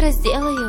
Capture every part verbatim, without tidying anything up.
Разделаю.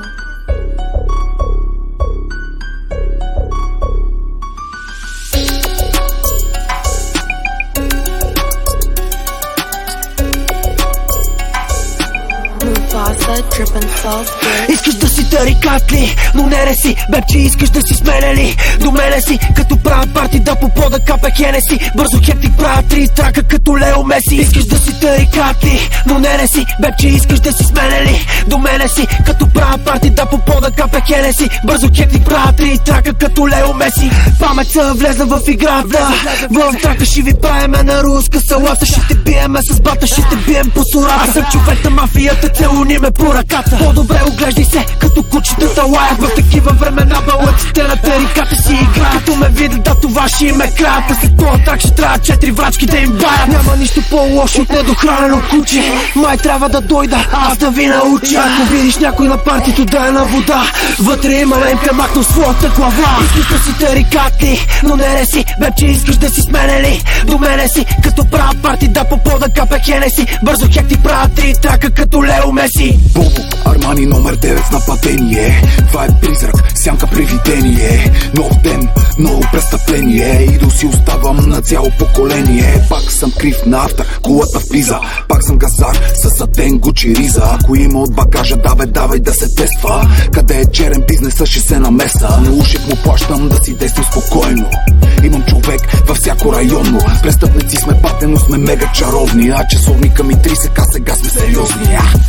Искаш да си тарикат ли, но не не си. Бебче, искаш да си с мене ли? До мене си, като правят парти да по пода капе Хенеси. Бързо хептик правят три трака като Лео Меси. Искаш да си тарикат ли, но не не си. Бебче, искаш да си с мене ли? До мене си, като правят парти да по пода капе Хенеси. Бързо хептик правят три трака като Лео Меси. Паметта влезна в играта, в трака ще ви правиме на руска салата. Ще те биеме с бата, ще те бием по сурата. Аз съм човек на мафията, целуни ме по ръката. По-добре оглеждай се, като кучетата лаят. В такива времена балъците на тариката си играят. Като ме видят, да, това ще им е краят. А след това трак ще трябва четири врачки да им баят. Няма нищо по-лошо от недохранено куче. Май трябва да дойда, аз да ви науча. Ако видиш някой на партито да е на вода, вътре има лемпе махнал своята глава. Искаш да си тарикати, но не не си. Бебче, искаш да си с мене ли? До мене си, като правят парти да по пода капе Хенеси. Бързо хекти правят три трака като Лео Меси. Бобо, Армани номер девет в нападение. Това е призрак, сянка привидение. Нов ден, ново престъпление. Идол си оставам на цяло поколение. Пак съм крив на автор, колата влиза. Пак съм газар с сатен Гучи риза. Ако има от багажа, давай, давай да се тества. Къде е черен бизнеса, ще се намеса. На ушек му плащам да си действам спокойно. Имам човек във всяко районно. Престъпници сме патено, сме мега чаровни. А часовника ми трийсет, а сега сме сериозни.